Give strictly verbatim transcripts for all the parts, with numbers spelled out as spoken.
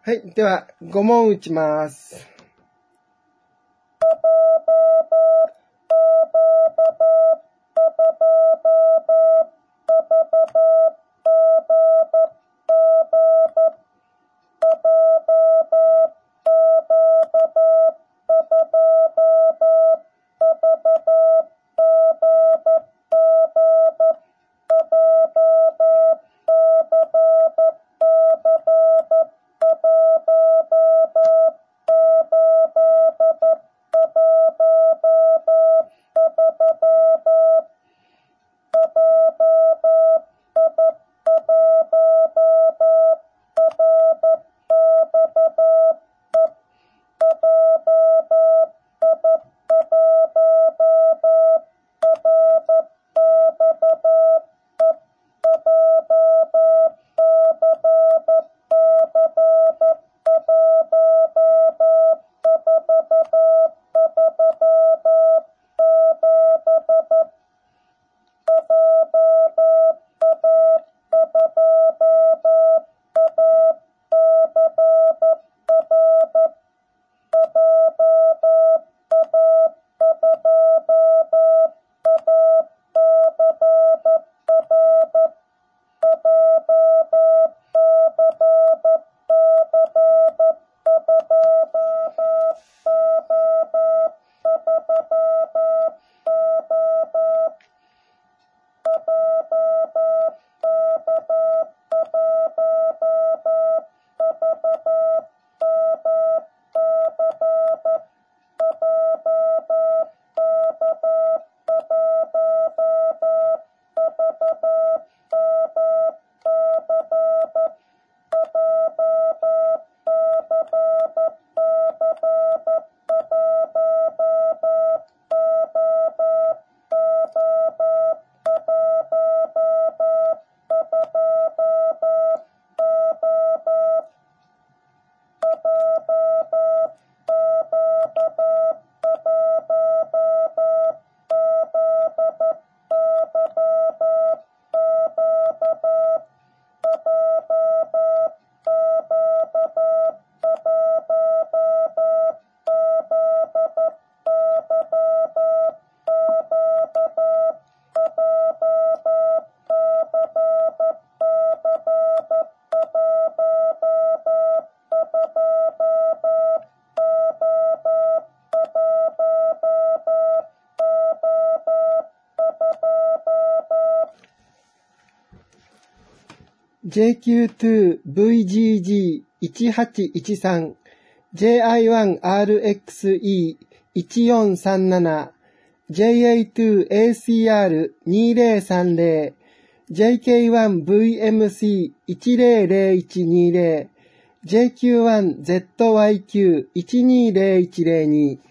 はい。では、ご問打ちます。ジェイキューツーブイジージーいちはちいちさん、ジェイアイワンアールエックスイーいちよんさんなな、ジェイエーツーエーシーアールにぜろさんぜろ、ジェイケーワンブイエムシーいちぜろぜろいちにぜろ、ジェイキューワンゼットワイキューいちにぜろいちぜろに。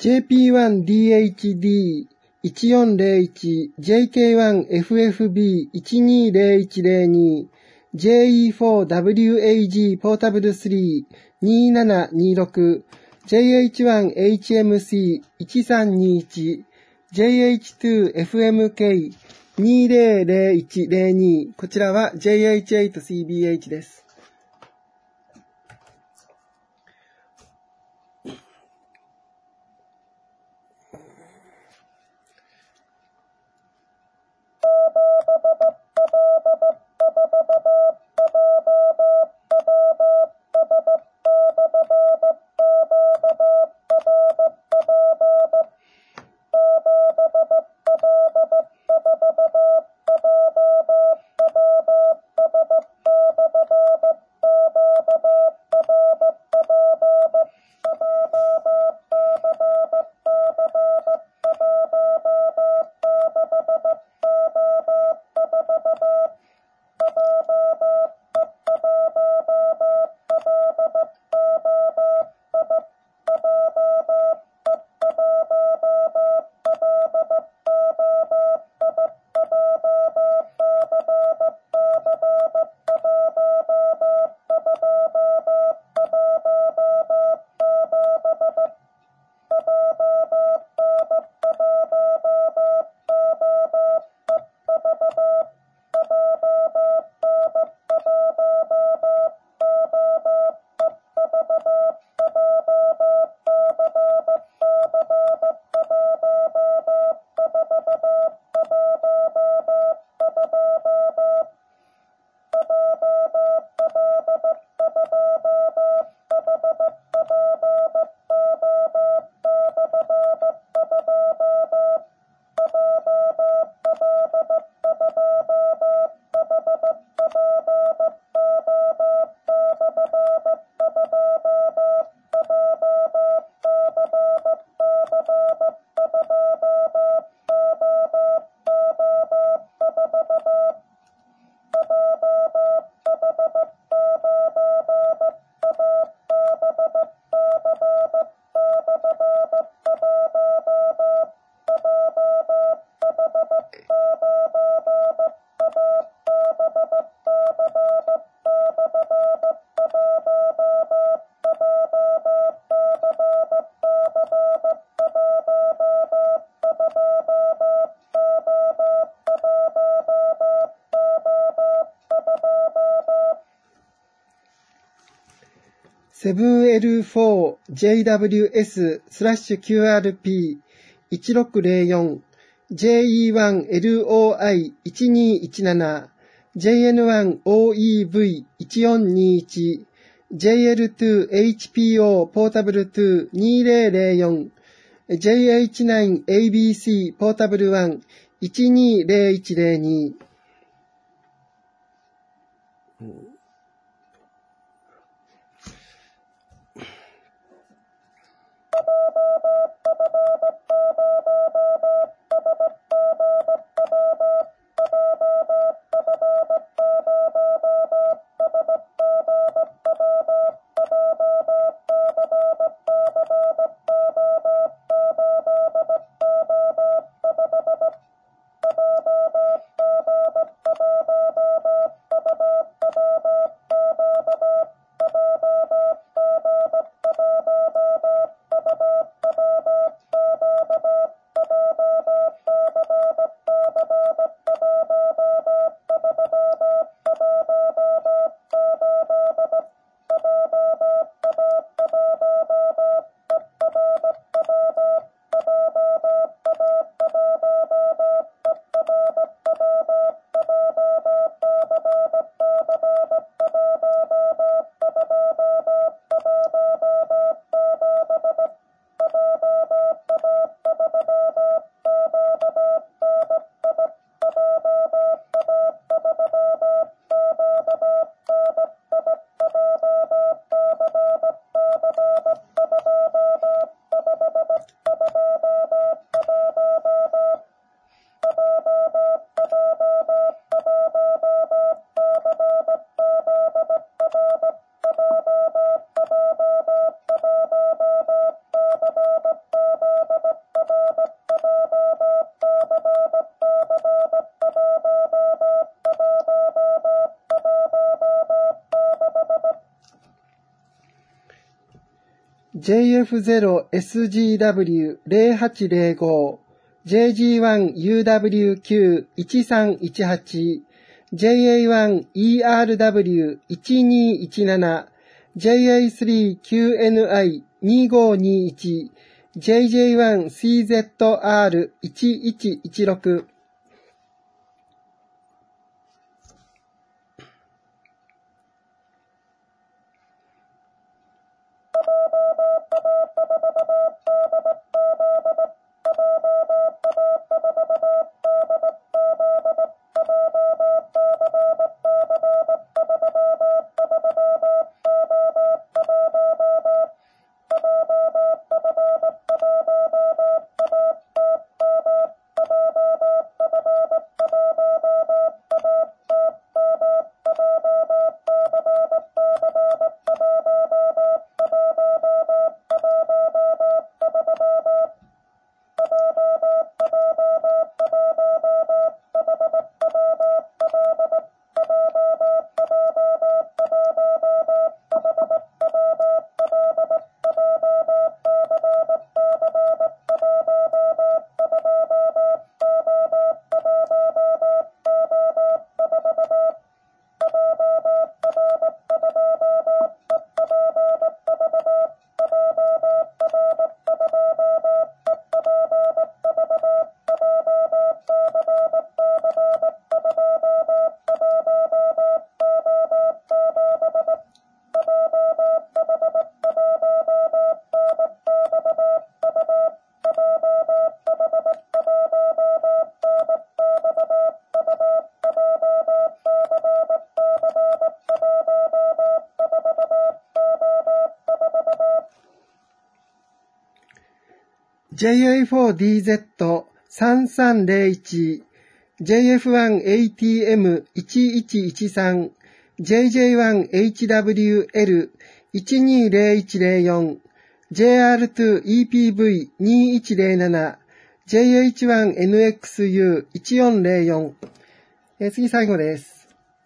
ジェーピーワンディーエイチディーいちよんゼロいち、ジェイケーワンエフエフビーいちにゼロいちゼロに、ジェーイーフォーダブリューエージー ポータブルスリーにななにろく、ジェイエイチワンエイチエムシーいちさんにいち、ジェイエイチツーエフエムケーにゼロゼロいちゼロに、こちらは ジェイエイチエイトシービーエイチ です。セブンエルフォージェイダブリューエス スラッシュ キューアールピーいちろくゼロよん ジェイイーワンエルオーアイいちにいちなな ジェイエヌワンオーイーブイいちよんにいち ジェイエルツーエイチピーオー ポータブルツーにゼロゼロよん ジェイエイチナインエービーシー ポータブルワンいちにゼロいちゼロに。 ジェイエフゼロエスジーダブリューゼロはちゼロご、ジェイジーワンユーダブリューキューいちさんいちはち、ジェイエーワンイーアールダブリューいちにいちなな、ジェイエースリーキューエヌアイにごにいち、ジェイジェイワンシーゼットアールいちいちいちろく、ジェイエーフォーディーゼットさんさんゼロいち、ジェイエフワンエーティーエムいちいちいちさん、ジェイジェイワンエイチダブリューエルいちにゼロいちゼロよん、ジェイアールツーイーピーブイにいちゼロなな、ジェイエイチワンエヌエックスユーいちよんゼロよん、えー、次最後です。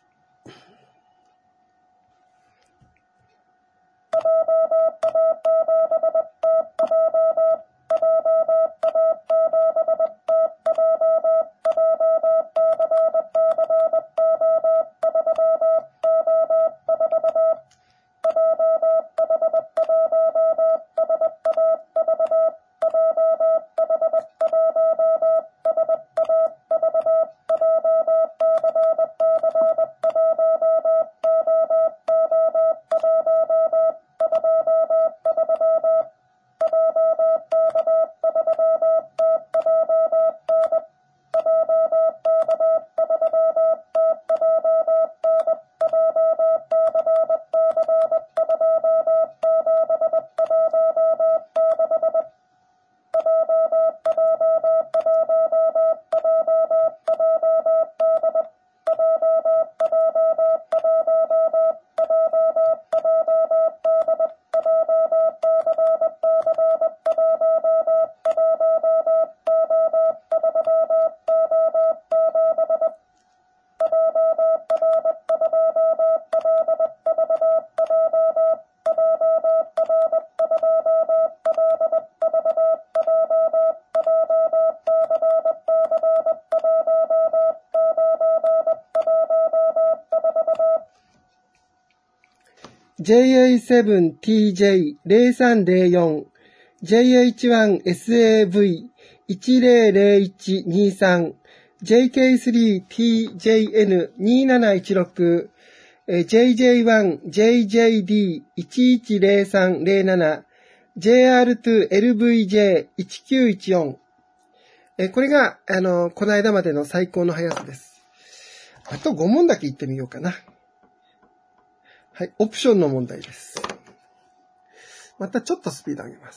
ジェイエーセブンティージェイゼロさんゼロよん、ジェイエイチワンエスエーブイいちゼロゼロいちにさん、ジェイケースリーティージェイエヌになないちろく、ジェイジェイワンジェイジェイディーいちいちゼロさんゼロなな、ジェイアールツーエルブイジェイいちきゅういちよん。これが、あの、この間までの最高の速さです。あとご問だけ言ってみようかな。はい、オプションの問題です。またちょっとスピード上げます。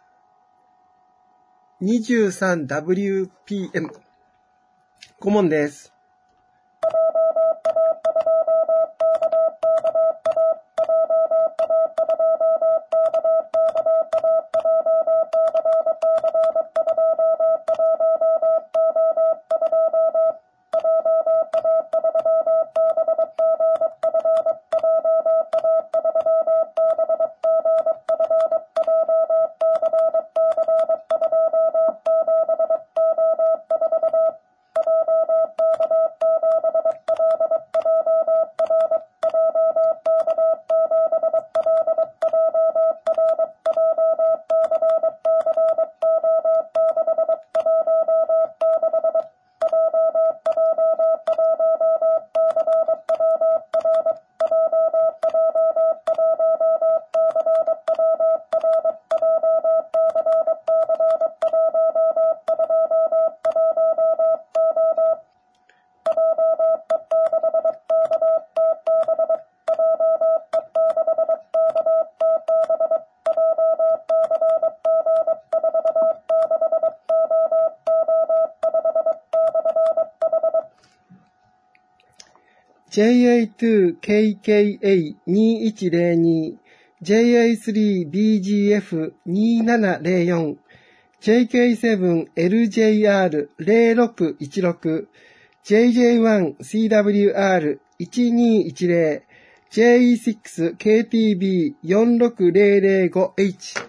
にじゅうさんダブリューピーエム。ご問です。 ジェイエーツーケーケーエーにいちゼロに、ジェイエースリービージーエフにななゼロよん、ジェイケーセブンエルジェイアールゼロろくいちろく、ジェイジェイワンシーダブリューアールいちにいちゼロ、ジェイイーシックスケーティービーよんろくゼロゼロごエイチ